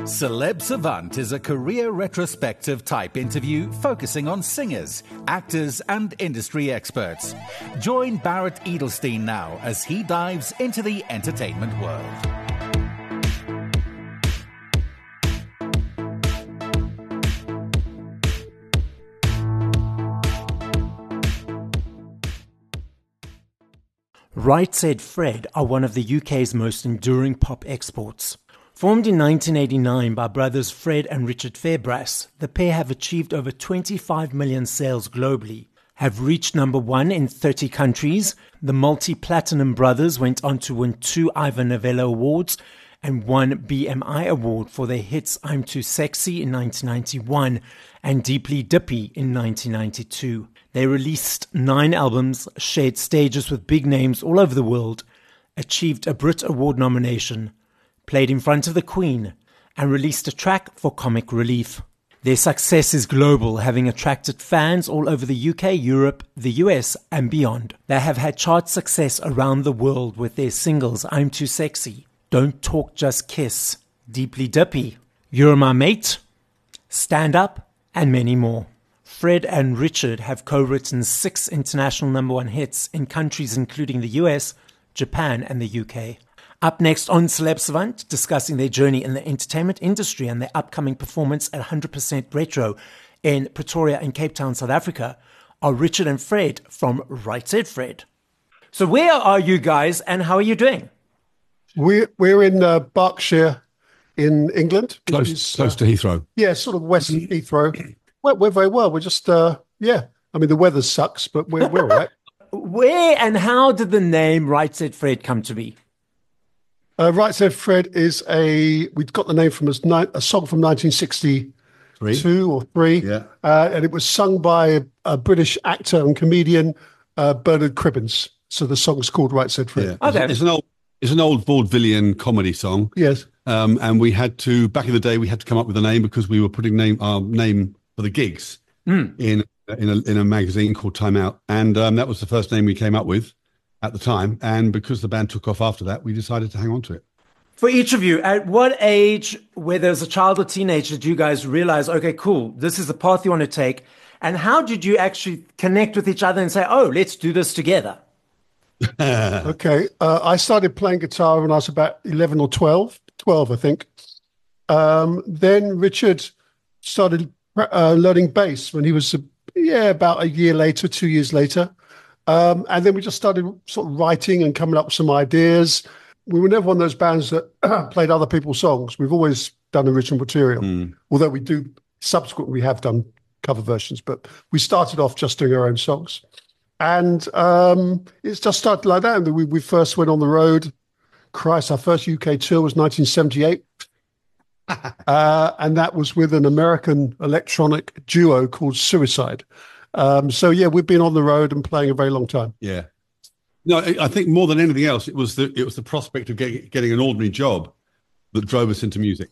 Celeb Savant is a career retrospective type interview focusing on singers, actors, and industry experts. Join Barrett Edelstein now as he dives into the entertainment world. Right Said Fred are one of the UK's most enduring pop exports. Formed in 1989 by brothers Fred and Richard Fairbrass, the pair have achieved over 25 million sales globally, have reached number one in 30 countries. The multi-platinum brothers went on to win 2 Ivor Novello Awards and 1 BMI Award for their hits I'm Too Sexy in 1991 and Deeply Dippy in 1992. They released 9 albums, shared stages with big names all over the world, achieved a Brit Award nomination, played in front of the Queen, and released a track for Comic Relief. Their success is global, having attracted fans all over the UK, Europe, the US, and beyond. They have had chart success around the world with their singles I'm Too Sexy, Don't Talk Just Kiss, Deeply Dippy, You're My Mate, Stand Up, and many more. Fred and Richard have co-written 6 international number one hits in countries including the US, Japan, and the UK. Up next on Celeb Savant, discussing their journey in the entertainment industry and their upcoming performance at 100% Retro in Pretoria and Cape Town, South Africa, are Richard and Fred from Right Said Fred. So where are you guys and how are you doing? We're in Berkshire in England. Close to Heathrow. Yeah, sort of west of Heathrow. We're very well. We're just, I mean, the weather sucks, but we're all right. Where and how did the name Right Said Fred come to be? Right Said Fred is we'd got the name from a song from 1962 or 3. Yeah. And it was sung by a British actor and comedian, Bernard Cribbins. So the song's called Right Said Fred. Yeah. Okay. It's an old vaudevillian comedy song. Yes. And we had to, back in the day, we had to come up with a name because we were putting our name for the gigs in a magazine called Time Out. And that was the first name we came up with at the time, and because the band took off after that, we decided to hang on to it. For each of you, at what age, whether as a child or teenager, did you guys realize, okay, cool, this is the path you want to take? And how did you actually connect with each other and say, oh, let's do this together? Okay, I started playing guitar when I was about 11 or 12, I think. Then Richard started learning bass when he was, about a year later, 2 years later. And then we just started sort of writing and coming up with some ideas. We were never one of those bands that played other people's songs. We've always done original material, although we do subsequently we have done cover versions. But we started off just doing our own songs. And it's just started like that. And we first went on the road. Christ, our first UK tour was 1978. And that was with an American electronic duo called Suicide. We've been on the road and playing a very long time. Yeah. No, I think more than anything else, it was the prospect of getting an ordinary job that drove us into music.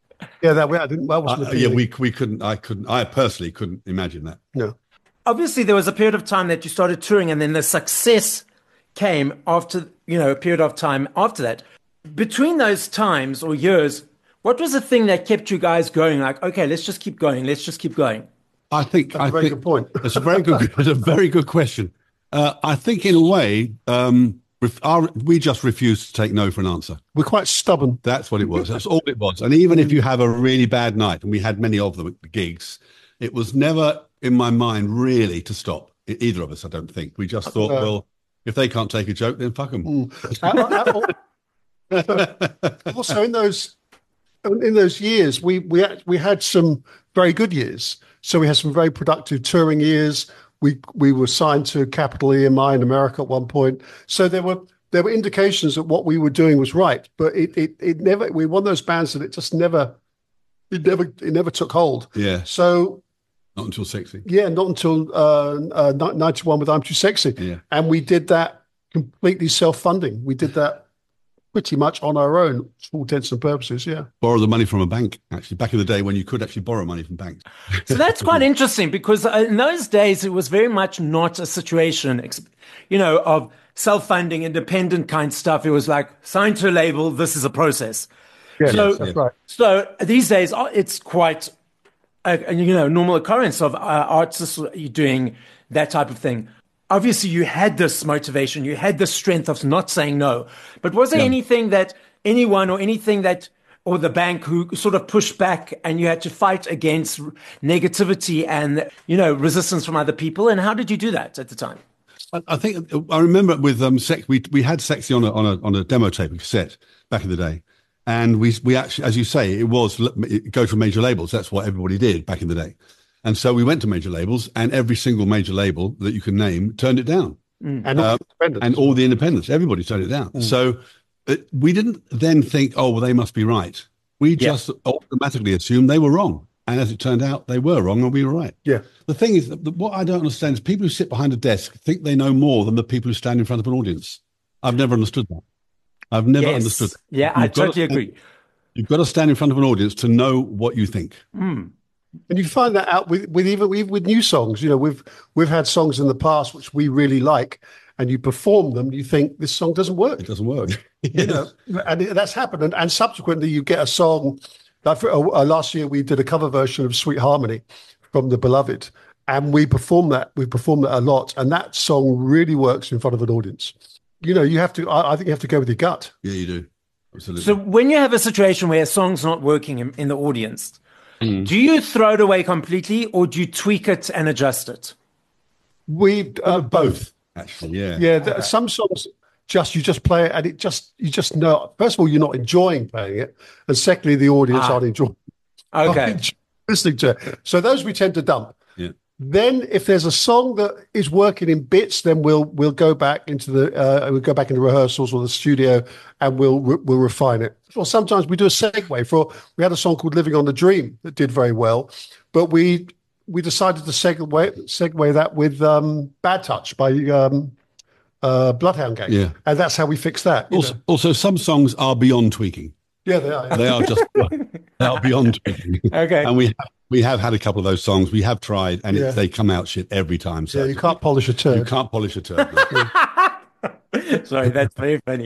We couldn't. I personally couldn't imagine that. No. Obviously, there was a period of time that you started touring, and then the success came after, a period of time after that. Between those times or years, what was the thing that kept you guys going? Like, okay, let's just keep going. Let's just keep going. I think that's a very good point. It's a very good question. I think in a way, we just refused to take no for an answer. We're quite stubborn. That's what it was. That's all it was. And even if you have a really bad night, and we had many of them at the gigs, it was never in my mind really to stop. Either of us, I don't think. We just thought, well, if they can't take a joke, then fuck them. Also, in those years, we had some very good years. So we had some very productive touring years. We were signed to Capital EMI in America at one point. So there were indications that what we were doing was right, but it never. We were one of those bands that it never took hold. Yeah. So not until Sexy. Yeah, not until 91 with I'm Too Sexy. Yeah. And we did that completely self-funding. We did that pretty much on our own, for all intents and purposes, yeah. Borrow the money from a bank, actually, back in the day when you could actually borrow money from banks. So that's quite interesting because in those days, it was very much not a situation, of self-funding, independent kind of stuff. It was like, signed to a label, this is a process. Yeah, So, that's right. so these days, it's quite a normal occurrence of artists doing that type of thing. Obviously, you had this motivation, you had this strength of not saying no. But was there anything that anyone or anything that, or the bank who sort of pushed back and you had to fight against negativity and, resistance from other people? And how did you do that at the time? I think I remember with we had Sexy on a demo tape, a cassette back in the day. And we actually, as you say, it go to major labels. That's what everybody did back in the day. And so we went to major labels, and every single major label that you can name turned it down. And all the independents, everybody turned it down. So we didn't then think, oh, well, they must be right. We just automatically assumed they were wrong. And as it turned out, they were wrong and we were right. Yeah. The thing is, what I don't understand is people who sit behind a desk think they know more than the people who stand in front of an audience. I've never understood that. I've never understood that. Yeah, I totally agree. You've got to stand in front of an audience to know what you think. And you find that out with new songs. We've had songs in the past which we really like, and you perform them, you think this song doesn't work. It doesn't work. And that's happened. And subsequently, you get a song. Like last year, we did a cover version of Sweet Harmony from The Beloved, and we performed that. We performed that a lot, and that song really works in front of an audience. You have to. I think you have to go with your gut. Yeah, you do. Absolutely. So when you have a situation where a song's not working in the audience, do you throw it away completely, or do you tweak it and adjust it? We both. Actually, yeah. Yeah, some songs you just play it, and you just know. First of all, you're not enjoying playing it, and secondly, the audience aren't enjoying. Okay. Listening to it. So those we tend to dump. Yeah. Then, if there's a song that is working in bits, then we'll go back into the rehearsals or the studio, and we'll refine it. Or sometimes we do a segue. We had a song called "Living on the Dream" that did very well, but we decided to segue that with "Bad Touch" by Bloodhound Gang. Yeah, and that's how we fixed that. Also, some songs are beyond tweaking. Yeah, they are. They are just they are beyond tweaking. Okay, and we have had a couple of those songs. We have tried, and they come out shit every time. So you can't polish a turd. You can't polish a turd. Sorry, that's very funny.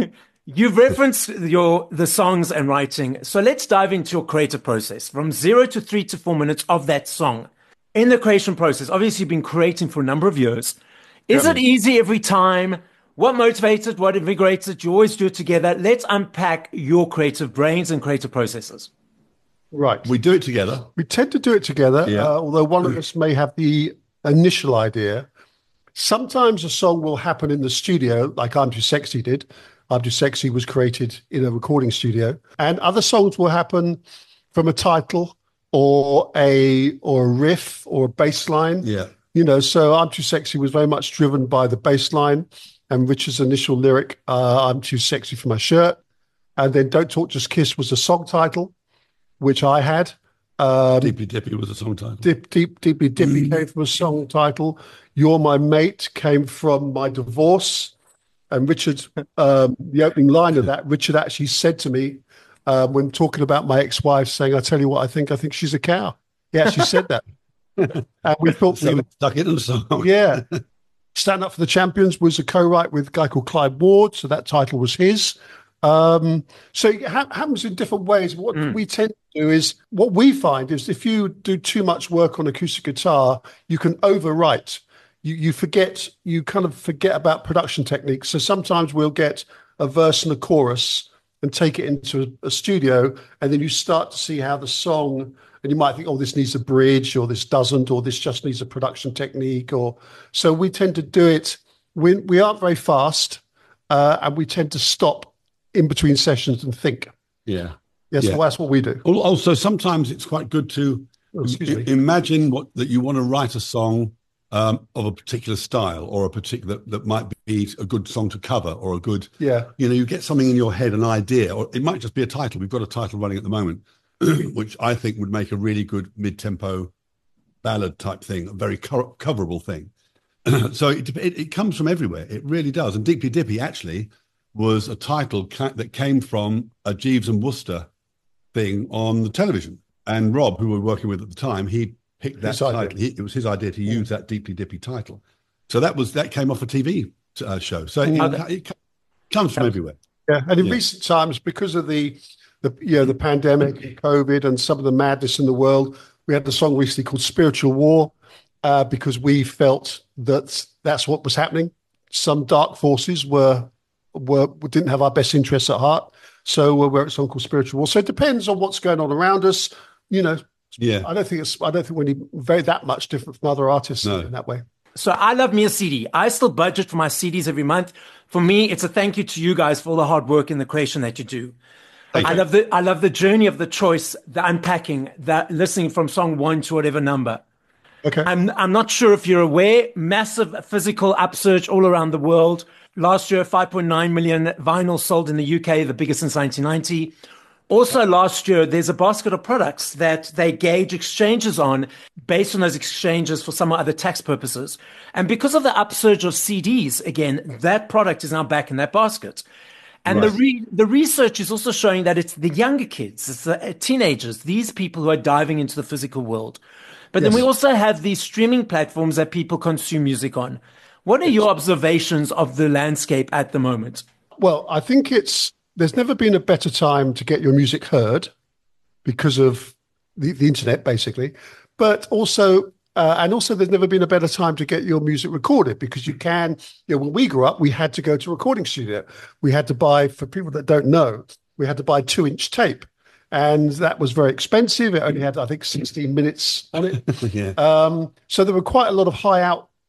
You've referenced the songs and writing. So let's dive into your creative process from 0 to 3 to 4 minutes of that song. In the creation process, obviously you've been creating for a number of years. Is it easy every time? What motivates it? What invigorates it? You always do it together. Let's unpack your creative brains and creative processes. Right. We do it together. We tend to do it together, although one of us may have the initial idea. Sometimes a song will happen in the studio, like I'm Too Sexy did. I'm Too Sexy was created in a recording studio. And other songs will happen from a title or a riff or a bass line. Yeah. So I'm Too Sexy was very much driven by the bass line and Richard's initial lyric, I'm too sexy for my shirt. And then Don't Talk, Just Kiss was a song title, which I had. Deeply Dippy was a song title. Deeply Dippy came from a song title. You're My Mate came from my divorce. And Richard, the opening line of that, Richard actually said to me when talking about my ex-wife, saying, I tell you what, I think she's a cow. He actually said that. And we thought so we stuck it in the song. Yeah. Stand Up for the Champions was a co-write with a guy called Clyde Ward, so that title was his. So it happens in different ways. What we tend to do is, what we find is if you do too much work on acoustic guitar, you can overwrite. You kind of forget about production techniques. So sometimes we'll get a verse and a chorus and take it into a studio, and then you start to see how the song, and you might think, oh, this needs a bridge, or this doesn't, or this just needs a production technique. So we tend to do it. We aren't very fast, and we tend to stop in between sessions and think. Yeah. Yes, yeah. So that's what we do. Also, sometimes it's quite good to imagine that you want to write a song of a particular style, or a particular that might be a good song to cover, or a good, you get something in your head, an idea, or it might just be a title. We've got a title running at the moment, which I think would make a really good mid-tempo ballad type thing, a very coverable thing. So it comes from everywhere. It really does. And Deeply Dippy actually was a title that came from a Jeeves and Wooster thing on the television. And Rob, who we were working with at the time, he picked that title. It was his idea to use that Deeply Dippy title. So that came off a TV show. So it comes from everywhere. Yeah, and in recent times, because of the the pandemic, and COVID, and some of the madness in the world. We had the song recently called "Spiritual War" because we felt that that's what was happening. Some dark forces didn't have our best interests at heart, so we wrote a song called "Spiritual War." So it depends on what's going on around us. Yeah. I don't think we're very that much different from other artists in that way. So I love me a CD. I still budget for my CDs every month. For me, it's a thank you to you guys for all the hard work and the creation that you do. I love the journey of the choice, the unpacking, that listening from song 1 to whatever number. Okay. I'm not sure if you're aware, massive physical upsurge all around the world. Last year, 5.9 million vinyls sold in the UK, the biggest since 1990. Also last year, there's a basket of products that they gauge exchanges on based on those exchanges for some other tax purposes. And because of the upsurge of CDs, again, that product is now back in that basket. And the research is also showing that it's the younger kids, it's the teenagers, these people who are diving into the physical world. But then we also have these streaming platforms that people consume music on. What are your observations of the landscape at the moment? Well, I think there's never been a better time to get your music heard because of the internet, basically. But also, there's never been a better time to get your music recorded because you can, when we grew up, we had to go to a recording studio. We had to buy, for people that don't know, we had to buy 2-inch tape. And that was very expensive. It only had, I think, 16 minutes on it. Yeah. So there were quite a lot of high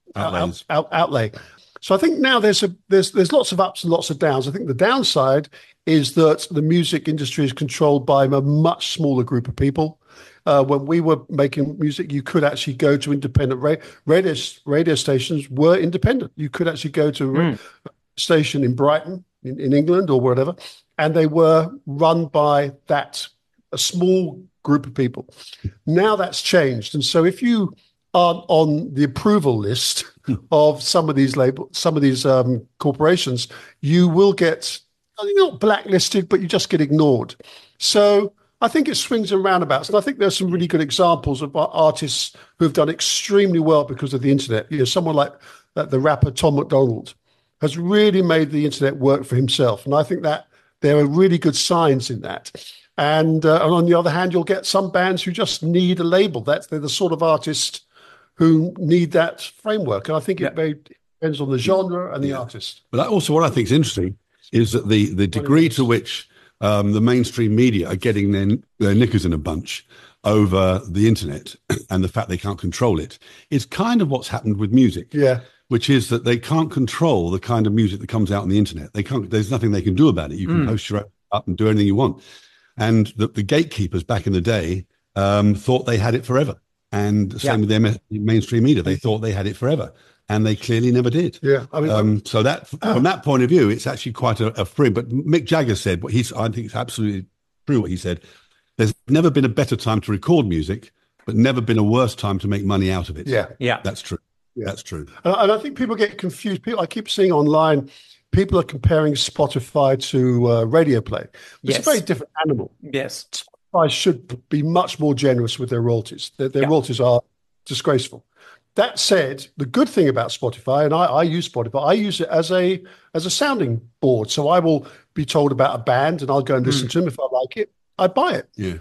outlay. So I think now there's lots of ups and lots of downs. I think the downside is that the music industry is controlled by a much smaller group of people. When we were making music, you could actually go to independent radio stations were independent. You could actually go to a station in Brighton, in England or whatever, and they were run by a small group of people. Now that's changed. And so if you are on the approval list of some of these corporations, you will get, not blacklisted, but you just get ignored. So I think it swings and roundabouts. And I think there's some really good examples of artists who've done extremely well because of the internet. Someone like the rapper Tom McDonald has really made the internet work for himself. And I think that there are really good signs in that. And on the other hand, you'll get some bands who just need a label. They're the sort of artists who need that framework. And I think it very depends on the genre and the artist. But also what I think is interesting is that the degree to which the mainstream media are getting their knickers in a bunch over the internet and the fact they can't control it is kind of what's happened with music. Yeah. Which is that they can't control the kind of music that comes out on the internet. There's nothing they can do about it. You can post your own up and do anything you want. And the gatekeepers back in the day thought they had it forever. And same with their mainstream media. They thought they had it forever. And they clearly never did. Yeah. I mean, so that from that point of view, it's actually quite a free. But Mick Jagger said, I think it's absolutely true what he said. There's never been a better time to record music, but never been a worse time to make money out of it. Yeah. That's true. Yeah. That's true. And I think people get confused. I keep seeing online, people are comparing Spotify to radio play. It's a very different animal. Yes. Spotify should be much more generous with their royalties. Their royalties are disgraceful. That said, the good thing about Spotify, and I use Spotify, I use it as a sounding board. So I will be told about a band and I'll go and listen to them. If I like it, I buy it. Yeah.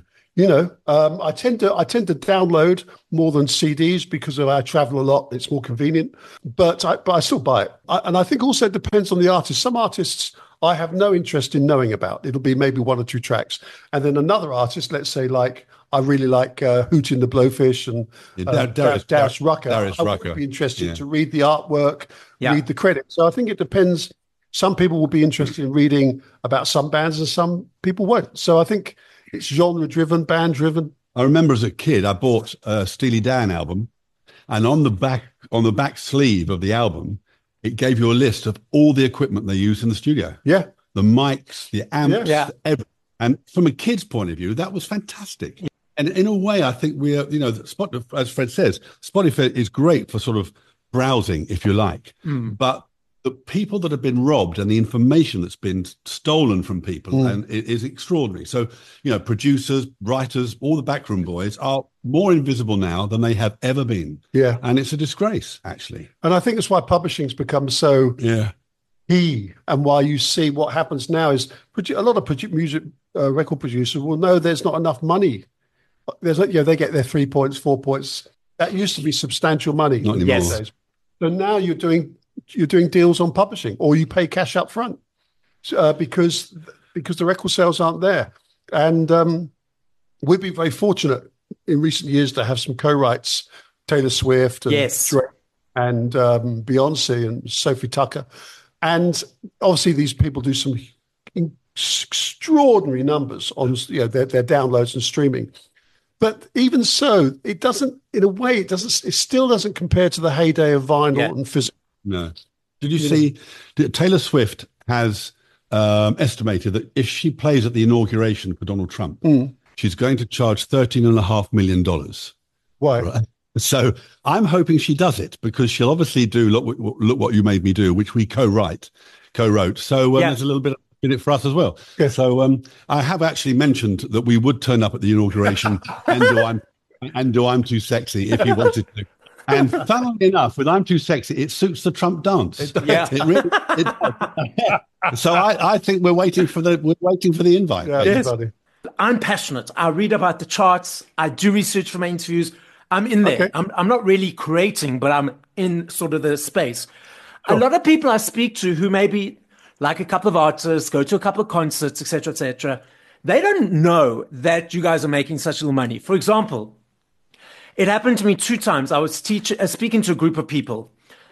I tend to download more than CDs because I travel a lot. It's more convenient, but I still buy it. And I think also it depends on the artist. Some artists I have no interest in knowing about. It'll be maybe 1 or 2 tracks. And then another artist, let's say I really like Hootin' the Blowfish and Darius Rucker. I would be interested to read the artwork, read the credits. So I think it depends. Some people will be interested in reading about some bands and some people won't. So I think it's genre-driven, band-driven. I remember as a kid, I bought a Steely Dan album, and on the back sleeve of the album, it gave you a list of all the equipment they used in the studio. Yeah. The mics, the amps, everything. And from a kid's point of view, that was fantastic. Yeah. And in a way, I think we are, as Fred says, Spotify is great for sort of browsing, if you like. But the people that have been robbed and the information that's been stolen from people and it is extraordinary. So, producers, writers, all the backroom boys are more invisible now than they have ever been. Yeah. And it's a disgrace, actually. And I think that's why publishing's become so key, and why you see what happens now is a lot of music record producers will know there's not enough money. They get their 3 points, 4 points. That used to be substantial money. Not anymore. Yes. So now you're doing deals on publishing, or you pay cash up front because the record sales aren't there. And we've been very fortunate in recent years to have some co-writes, Taylor Swift and Drake and Beyonce and Sophie Tucker. And obviously these people do some extraordinary numbers on their downloads and streaming. But even so, it still doesn't compare to the heyday of vinyl and physical. No. Did you see Taylor Swift has estimated that if she plays at the inauguration for Donald Trump, she's going to charge $13.5 million. Why? Right? So I'm hoping she does it, because she'll obviously do Look What You Made Me Do, which we co-wrote. So there's a little bit in it for us as well. Yeah. So I have actually mentioned that we would turn up at the inauguration and do I'm Too Sexy if you wanted to. And funnily enough, with I'm Too Sexy, it suits the Trump dance. It really, so I think we're waiting for the invite. Yeah, yes. I'm passionate. I read about the charts. I do research for my interviews. I'm in there. Okay. I'm not really creating, but I'm in sort of the space. A lot of people I speak to who maybe like a couple of artists, go to a couple of concerts, etc., they don't know that you guys are making such little money. For example, it happened to me 2 times. I was speaking to a group of people,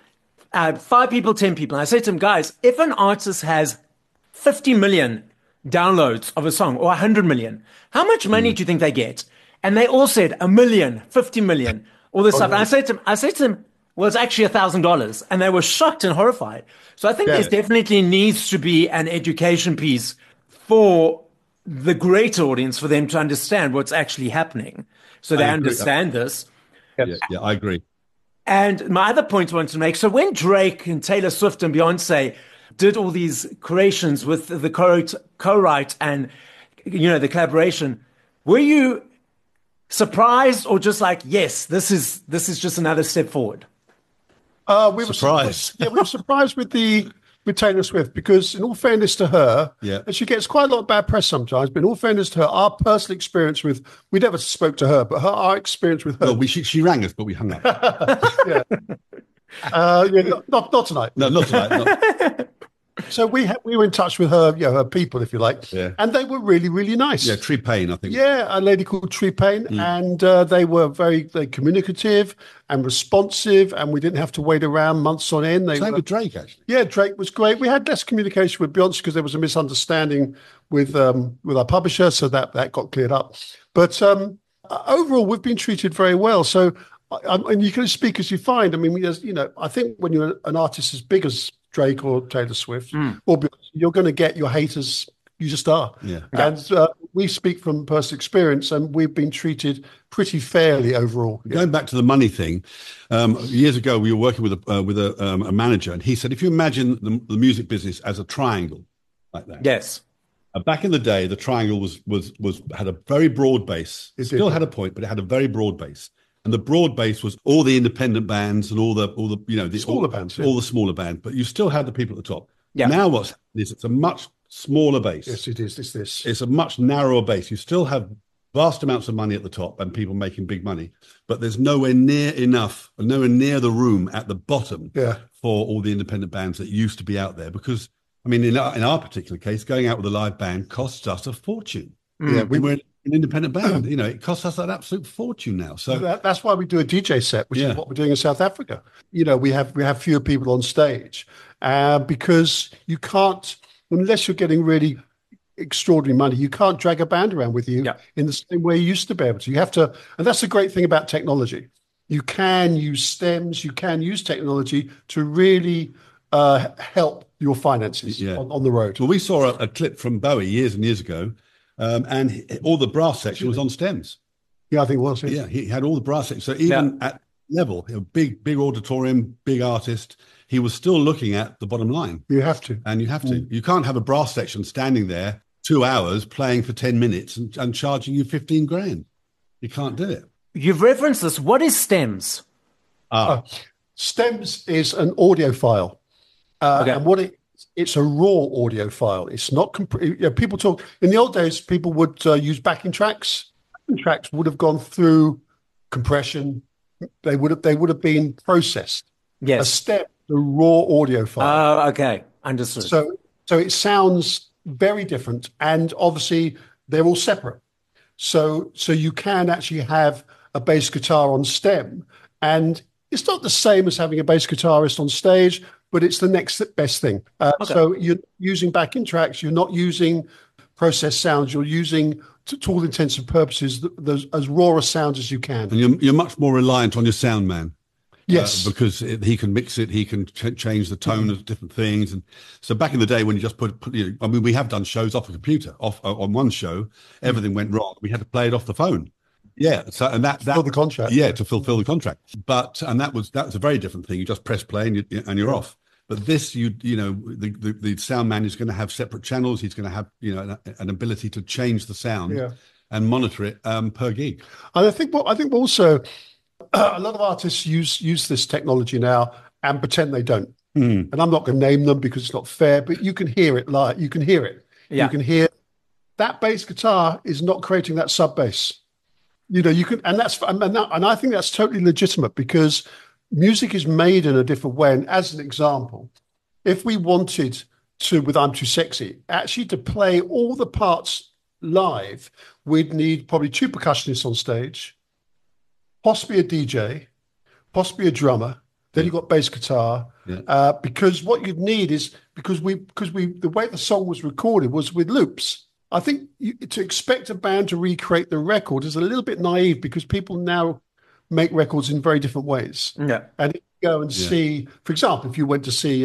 5 people, 10 people. And I said to them, guys, if an artist has 50 million downloads of a song or 100 million, how much money do you think they get? And they all said 1 million, 50 million, all this stuff. And I said to them, well, it's actually $1,000. And they were shocked and horrified. So I think there's definitely needs to be an education piece for the greater audience, for them to understand what's actually happening. So they understand this. Yeah, I agree. And my other point I wanted to make, so when Drake and Taylor Swift and Beyonce did all these creations with the co-write and, the collaboration, were you surprised or just like, yes, this is just another step forward? We were surprised. We were surprised with Taylor Swift, because in all fairness to her, and she gets quite a lot of bad press sometimes, but in all fairness to her, our personal experience we never spoke to her, but our experience with her. Well, she rang us, but we hung up. Not tonight. No, not tonight. So we were in touch with her, her people, if you like, and they were really, really nice. Yeah, Tree Payne, I think. Yeah, a lady called Tree Payne, and they were very communicative and responsive, and we didn't have to wait around months on end. Same with Drake, actually. Yeah, Drake was great. We had less communication with Beyonce because there was a misunderstanding with our publisher, so that got cleared up. But overall, we've been treated very well. So, and you can speak as you find. I mean, I think when you're an artist as big as Drake or Taylor Swift, or you're going to get your haters. You just are. Yeah. And we speak from personal experience, and we've been treated pretty fairly overall. Going back to the money thing, years ago we were working with a manager, and he said, if you imagine the music business as a triangle like that. Yes. Back in the day, the triangle had a very broad base. It still had a point, but it had a very broad base. And the broad base was all the independent bands and all the smaller bands, all the smaller bands. But you still had the people at the top. Yeah. Now what's happened is it's a much smaller base. Yes, it is. It's a much narrower base. You still have vast amounts of money at the top and people making big money, but there's nowhere near the room at the bottom for all the independent bands that used to be out there. Because, I mean, in our particular case, going out with a live band costs us a fortune. Yeah, we were an independent band. It costs us an absolute fortune now. So that's why we do a DJ set, which is what we're doing in South Africa. We have fewer people on stage because you can't, unless you're getting really extraordinary money, you can't drag a band around with you in the same way you used to be able to. You have to, and that's the great thing about technology. You can use stems, you can use technology to really help your finances on the road. Well, we saw a clip from Bowie years and years ago. And all the brass section was on stems. Yeah, I think it was. Yeah, he had all the brass section. So even at level, big auditorium, big artist, he was still looking at the bottom line. You have to. And you have to. You can't have a brass section standing there 2 hours playing for 10 minutes and charging you 15 grand. You can't do it. You've referenced this. What is stems? Stems is an audio file. And what it's a raw audio file. It's not. People talk in the old days. People would use backing tracks. Backing tracks would have gone through compression. They would have been processed. Yes. A step, the raw audio file. Oh, okay, understood. So it sounds very different, and obviously they're all separate. So you can actually have a bass guitar on stem, and it's not the same as having a bass guitarist on stage, but it's the next best thing. So you're using backing tracks, you're not using processed sounds, you're using, to all intents and purposes, as raw a sound as you can. And you're much more reliant on your sound man. Yes. Because he can mix it, he can change the tone of different things. And so back in the day when you just we have done shows off a computer. On one show, everything went wrong. We had to play it off the phone. Yeah. So, and that fulfill the contract. Yeah, to fulfill the contract. And that was a very different thing. You just press play and you're off. But this, the sound man is going to have separate channels. He's going to have, an ability to change the sound and monitor it per gig. And I think also a lot of artists use this technology now and pretend they don't. And I'm not going to name them because it's not fair, but you can hear it live. You can hear it. Yeah. You can hear that bass guitar is not creating that sub bass. You can, and I think that's totally legitimate because music is made in a different way. And as an example, if we wanted to, with I'm Too Sexy, actually to play all the parts live, we'd need probably 2 percussionists on stage, possibly a DJ, possibly a drummer. Then you've got bass guitar. Yeah. Because what you'd need is because the way the song was recorded was with loops. I think to expect a band to recreate the record is a little bit naive because people now make records in very different ways. Yeah. And if you go and see, for example, if you went to see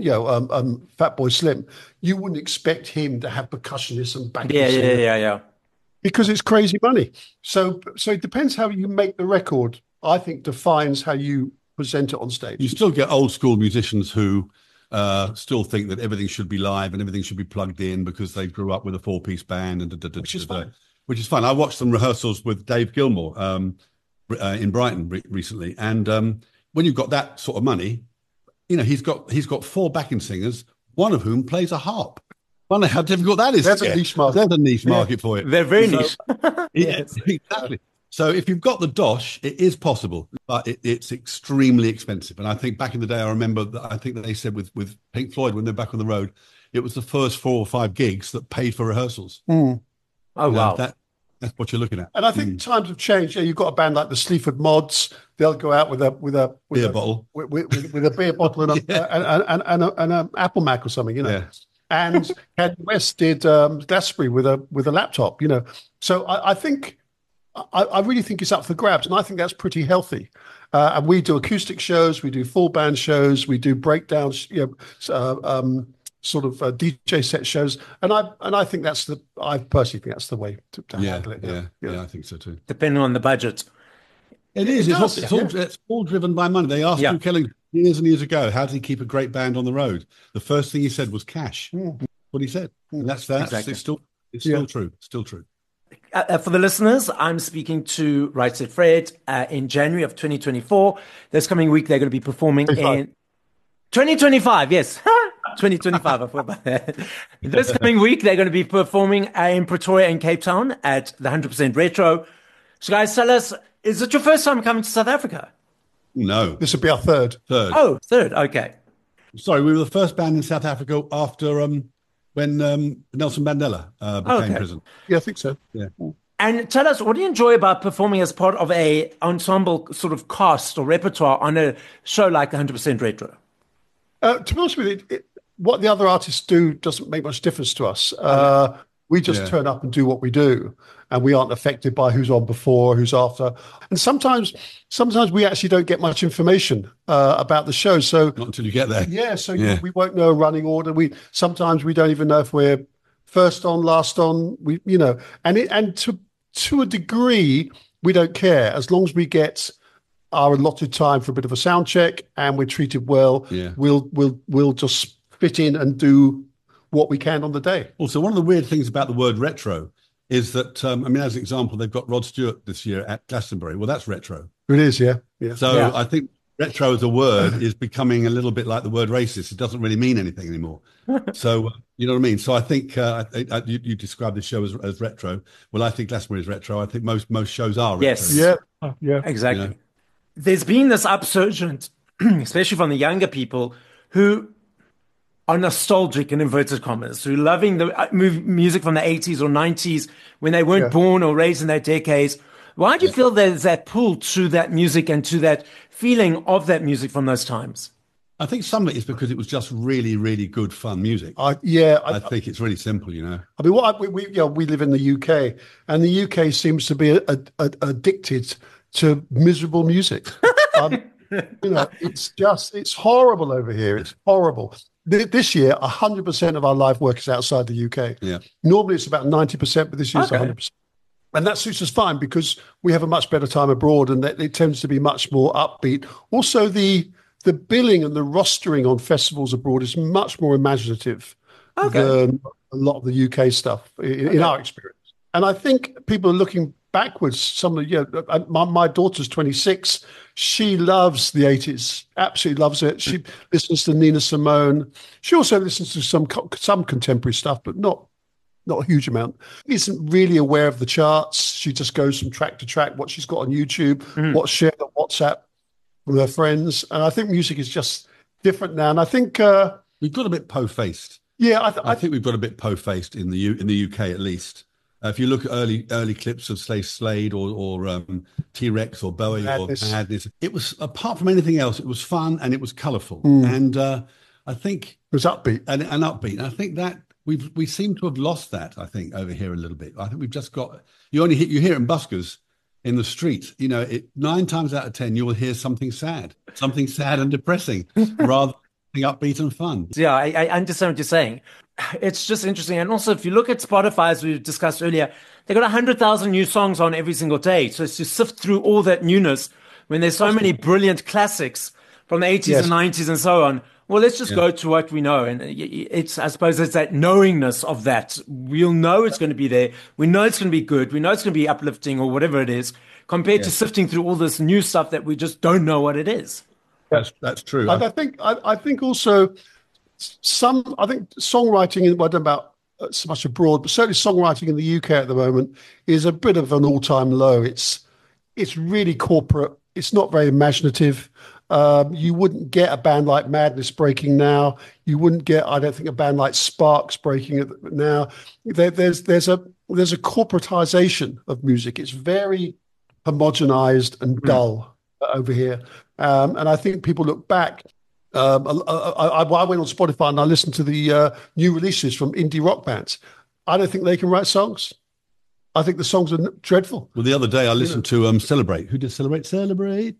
Fatboy Slim, you wouldn't expect him to have percussionists and backing singers. Yeah. Because it's crazy money. So it depends how you make the record, I think, defines how you present it on stage. You still get old school musicians who still think that everything should be live and everything should be plugged in because they grew up with a 4-piece band and which is fun. Which is fun. I watched some rehearsals with Dave Gilmour in Brighton recently, and when you've got that sort of money, he's got 4 backing singers, one of whom plays a harp. I wonder how difficult that is. There's a niche market. There's a niche market for it. They're very niche. Yes, exactly. So if you've got the dosh, it is possible, but it's extremely expensive. And I think back in the day, I remember that I think that they said with Pink Floyd when they're back on the road, it was the first 4 or 5 gigs that paid for rehearsals. Oh, wow. That's what you're looking at. And I think times have changed. You've got a band like the Sleaford Mods. They'll go out with a beer bottle, with a beer bottle and an Apple Mac or something, Yeah. And Kanye West did Glastonbury with a laptop, So I think I really think it's up for grabs, and I think that's pretty healthy. And we do acoustic shows, we do full band shows, we do breakdowns, sort of DJ set shows, and I think I personally think that's the way to handle it. Yeah, I think so too. Depending on the budget. It is. It's all driven by money. They asked Duke Ellington years and years ago, how did he keep a great band on the road? The first thing he said was cash. What he said. And that's that. Exactly. It's still true. Still true. For the listeners, I'm speaking to Right Said Fred in January of 2024. This coming week, they're going to be performing in 2025. Yes, 2025. I forgot about that. This coming week, they're going to be performing in Pretoria and Cape Town at the 100% Retro. So, guys, tell us, is it your first time coming to South Africa? No. This will be our third. Oh, third. Okay. Sorry, we were the first band in South Africa after when Nelson Mandela became president. Yeah, I think so. Yeah. And tell us, what do you enjoy about performing as part of a ensemble sort of cast or repertoire on a show like 100% Retro? To be honest with you, what the other artists do doesn't make much difference to us. We just turn up and do what we do, and we aren't affected by who's on before, who's after. And sometimes we actually don't get much information about the show. So not until you get there. Yeah, so we won't know a running order. Sometimes we don't even know if we're first on, last on. And to a degree, we don't care as long as we get our allotted time for a bit of a sound check and we're treated well. Yeah. We'll just fit in and do what we can on the day. Also, one of the weird things about the word retro is that, as an example, they've got Rod Stewart this year at Glastonbury. Well, that's retro. It is, yeah. So I think retro as a word is becoming a little bit like the word racist. It doesn't really mean anything anymore. So, you know what I mean? So I think you described the show as retro. Well, I think Glastonbury is retro. I think most shows are retro. Yes. Yeah. Exactly. You know? There's been this upsurgence, especially from the younger people who are nostalgic in inverted commas, who are loving the music from the 80s or 90s when they weren't born or raised in that decades. Why do you feel there's that pull to that music and to that feeling of that music from those times? I think some of it is because it was just really, really good fun music. I think it's really simple, you know. I mean, we live in the UK, and the UK seems to be addicted to miserable music. You know, it's horrible over here. It's horrible. This year, 100% of our live work is outside the UK. Yeah. Normally it's about 90%, but this year it's 100%. And that suits us fine because we have a much better time abroad, and it tends to be much more upbeat. Also, the billing and the rostering on festivals abroad is much more imaginative than a lot of the UK stuff in our experience. And I think people are looking backwards. My daughter's 26. She loves the 80s, absolutely loves it. She listens to Nina Simone. She also listens to some contemporary stuff, but not a huge amount. Isn't really aware of the charts. She just goes from track to track, what she's got on YouTube, what's shared on WhatsApp with her friends. And I think music is just different now. And I think we've got a bit po-faced. Yeah, I think we've got a bit po-faced in the UK at least. If you look at early clips of, say, Slade or T-Rex or Bowie or Madness, it was, apart from anything else, it was fun and it was colourful. And I think it was upbeat and upbeat. And I think that we seem to have lost that, I think, over here a little bit. I think we've just got, you hear it in buskers in the street. You know, 9 times out of 10, you will hear something sad and depressing rather than upbeat and fun. Yeah, I understand what you're saying. It's just interesting. And also, if you look at Spotify, as we discussed earlier, they got 100,000 new songs on every single day. So it's to sift through all that newness when there's so many brilliant classics from the 80s and 90s and so on. Well, let's just go to what we know. And I suppose it's that knowingness of that. We'll know it's going to be there. We know it's going to be good. We know it's going to be uplifting or whatever it is, compared to sifting through all this new stuff that we just don't know what it is. That's true. I think also I think songwriting, I don't know about so much abroad, but certainly songwriting in the UK at the moment is a bit of an all-time low. It's really corporate. It's not very imaginative. You wouldn't get a band like Madness breaking now. You wouldn't get, I don't think, a band like Sparks breaking now. There's a corporatization of music. It's very homogenized and dull over here. And I think people look back. I went on Spotify and I listened to the new releases from indie rock bands. I don't think they can write songs. I think the songs are dreadful. Well, the other day I listened to Celebrate. Who did Celebrate? Celebrate.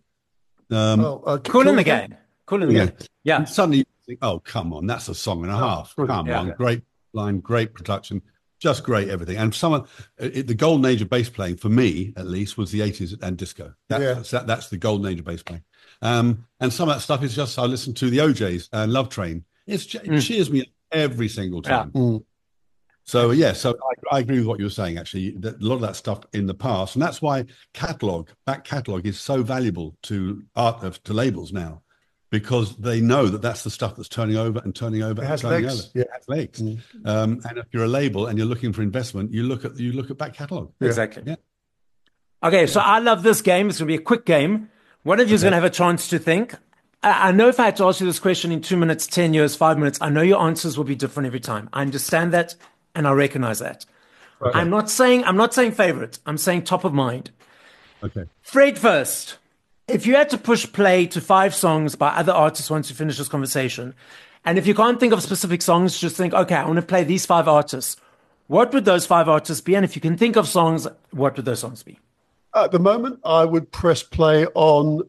Cool in the Gang. Cool in the Gang. Yeah. And suddenly you think, oh, come on, that's a song and a half. Come on, great line, great production, just great everything. And the golden age of bass playing, for me at least, was the 80s and disco. That's the golden age of bass playing. And some of that stuff is just, I listen to the OJs and Love Train. It cheers me every single time. Yeah. So, I agree with what you were saying, actually. That a lot of that stuff in the past, and that's why back catalogue is so valuable to labels now, because they know that that's the stuff that's turning over and turning over. It has and turning legs. over. Yeah, it has legs. And if you're a label and you're looking for investment, you look at back catalogue. Yeah. Exactly. Yeah. Okay, so I love this game. It's going to be a quick game. One of you is going to have a chance to think. I know if I had to ask you this question in 2 minutes, 10 years, 5 minutes, I know your answers will be different every time. I understand that. And I recognize that. Okay. I'm not saying favorite. I'm saying top of mind. Okay. Fred first. If you had to push play to 5 songs by other artists once you finish this conversation, and if you can't think of specific songs, just think, okay, I want to play these 5 artists. What would those 5 artists be? And if you can think of songs, what would those songs be? At the moment, I would press play on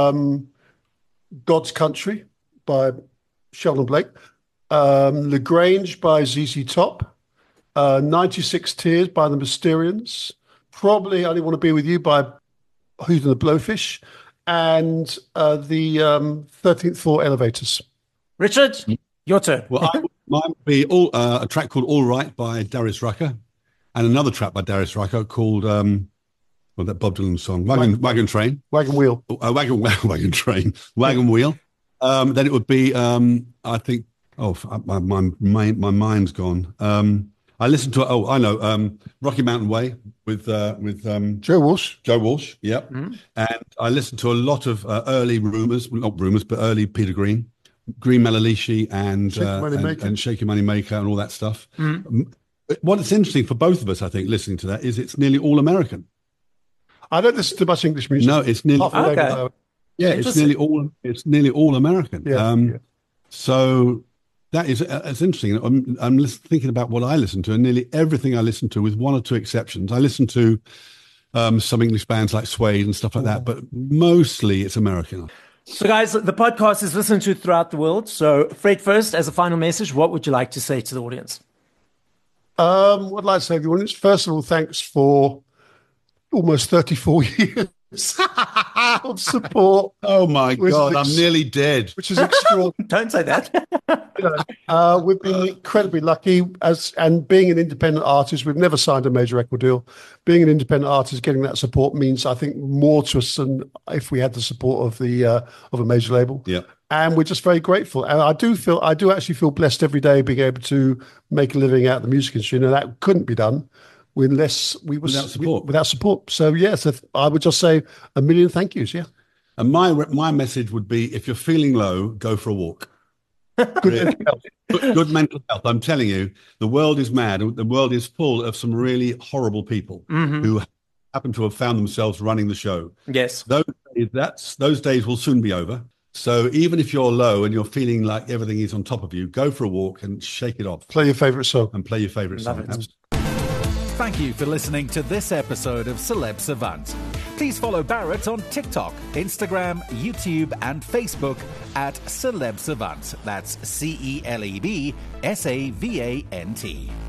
God's Country by Sheldon Blake, Lagrange by ZZ Top, 96 Tears by the Mysterians, probably I Only Want to Be With You by Hootie and the Blowfish, and the 13th Floor Elevators. Richard, your turn. Well, mine would be a track called All Right by Darius Rucker, and another track by Darius Rucker called Well, that Bob Dylan song, Wagon Train. Wagon Wheel. Wagon Train. Wagon Wheel. Then it would be, I think, my mind's gone. I listened to, I know, Rocky Mountain Way with Joe Walsh. Joe Walsh, yep. Mm-hmm. And I listened to a lot of early not Rumours, but early Peter Green, Green Melalishi and Shake Your Money Maker and all that stuff. Mm-hmm. What's interesting for both of us, I think, listening to that, is it's nearly all American. I don't listen to much English music. No, it's nearly it's nearly all American. Yeah, So that is it's interesting. I'm thinking about what I listen to, and nearly everything I listen to, with one or two exceptions. I listen to some English bands like Suede and stuff like that, but mostly it's American. So, guys, the podcast is listened to throughout the world. So, Fred, first, as a final message, what would you like to say to the audience? What I'd like to say to the audience, first of all, thanks for almost 34 years of support. Oh my God, I'm nearly dead. Which is extraordinary. Don't say that. We've been incredibly lucky and being an independent artist, we've never signed a major record deal. Being an independent artist, getting that support means, I think, more to us than if we had the support of a major label. Yeah. And we're just very grateful. And I do actually feel blessed every day being able to make a living out of the music industry. And that couldn't be done without support. So yes, I would just say a million thank yous. Yeah. And my message would be: if you're feeling low, go for a walk. Good mental health. I'm telling you, the world is mad. The world is full of some really horrible people who happen to have found themselves running the show. Yes. Those days will soon be over. So even if you're low and you're feeling like everything is on top of you, go for a walk and shake it off. Play your favourite song. Thank you for listening to this episode of Celeb Savant. Please follow Barrett on TikTok, Instagram, YouTube and Facebook at Celeb Savant. That's CelebSavant.